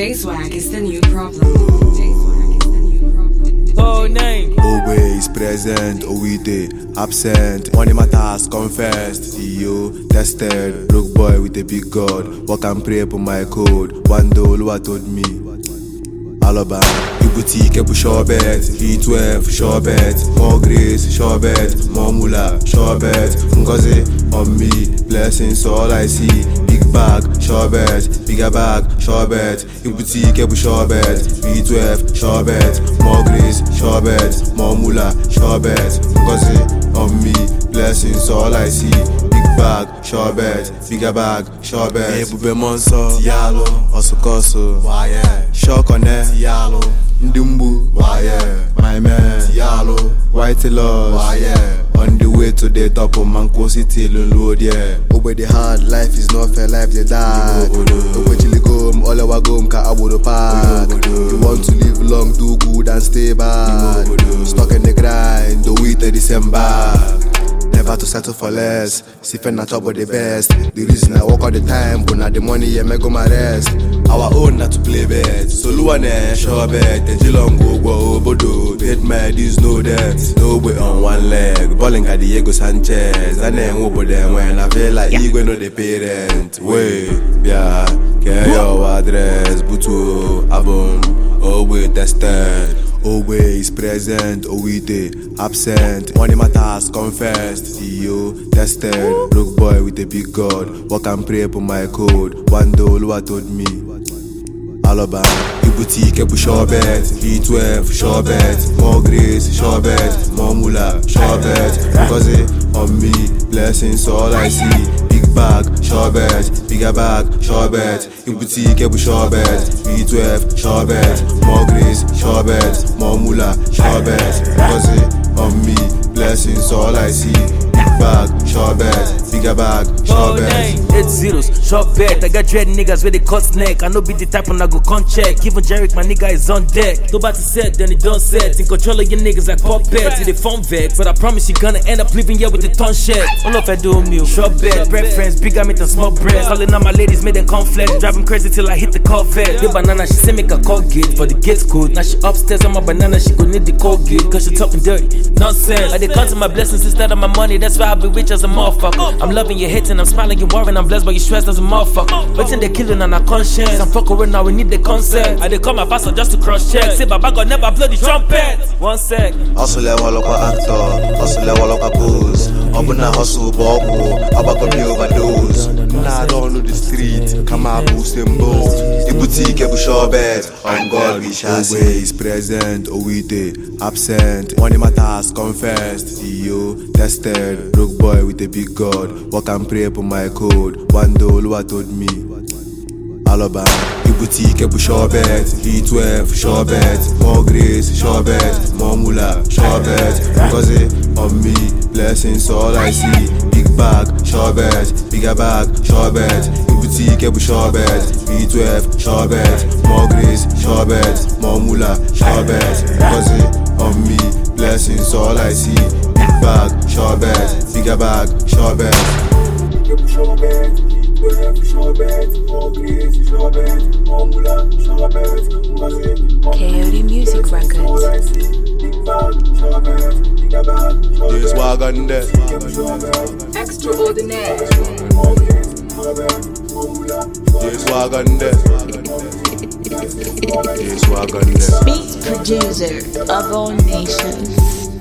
J-Swag is the new problem. Oh, name. Always present, OED, absent. Money matters, confessed. EO, tested. Broke boy with a big God. Walk and pray for my code. One dollar told me. Alaba, boutique, a sure bet. E12, sure bet. More grace, sure bet. More mula, sure bet. Ngozi on me, blessings, all I see. Big bag, sure bet. Bigger bag, sure bet. Boutique, a sure bet. E12, sure bet. More grace, sure bet. More mula, sure bet. Ngozi on me, blessings, all I see. Big bag, sure bet. Bigger bag, sure bet. Ebube Monso, Yalo, Osokoso, Waye, Shokone, Yalo, Ndumbu, Waye, my man, Yalo, White Laws, Waye. On the way to the top of Manko City, Lulu, yeah. Over the hard, life is not fair, life they die. Over Chili Gom, all our gom, ka abodo park. You want to live long, do good and stay bad. Stuck in the grind, do it till December. Never to settle for less. See friend not top of the best. The reason I work all the time, but not the money, yeah, me go my rest. Our own not to play bet. So Luane, sure bet. The Jilong go bodo. Dead man, this no debt. No way on one leg. Balling at Diego Sanchez. And then over them when I feel like you going to the parent. Wait, yeah, get your address. Butu, abon, always tested. Always present, OED, absent. Money matters, confessed. EO, tested. Broke boy with a big God. Walk and pray for my code. One dollar told me. Alaba, boutique, a sure bet. E12, sure bet. More grace, sure bet. More mula, sure bet. Ngozi on me, blessings, all I see. Big bag, sure bet. Bigger bag, sure bet. Boutique, a sure bet. E12, sure bet. More grace, sure bet. More mula, sure bet. Ngozi on me, blessings, all I see. Big bag, sure bet. Bigger bag, sure bet. 8 zeros, short bet. I got dread niggas with the cut neck. I know be the type when I go con check. Even Jerick, my nigga is on deck. Nobody said, then it don't set. In control of your niggas like puppets. See the phone vex, but I promise you gonna end up living here with the ton shed. All of I do meal, short bet, preference, bigger meat and small bread. Calling out my ladies, made them conflict. Driving crazy till I hit the Corvette. The banana, she say make a call gate for the gate code. Now she upstairs on my banana, she gon' need the code gate. Cause she talking dirty, nonsense. I they count my blessings instead of my money. That's why I be rich as a motherfucker. I'm loving your hating, I'm smiling, you worrying, I'm blessed, but you stressed as a motherfucker. Waiting they killing on our conscience. I'm fucking right now, we need the consent. I they call my pastor just to cross check. Say Baba God never blow the trumpet. 1 sec. Hustle level like a actor, hustle level like a pose. Open a hustle bubble, about to be overdose. Nah, I don't know the street, come out boost them both. The boutique, a sure bet. On God we shall see. Always present, OED, absent. Money matters, confessed. EO, tested. Broke boy with a big God. Walk and pray for my code. One dollar told me. Alaba, boutique, a sure bet. E12, sure bet. More grace, sure bet. More mula, sure bet. Ngozi on me, blessings, all I see. Big bag, sure bet. Bigger bag, sure bet. Boutique, a sure bet. E12, sure bet. More grace, sure bet. More mula, sure bet. Ngozi on me, blessings, all I see. Big bag, sure bet. Bigger bag, sure bet. Sure bet. Coyote Music Records. This wagon there. Extraordinaire. This wagon there. This wagon there. Beat producer of all nations.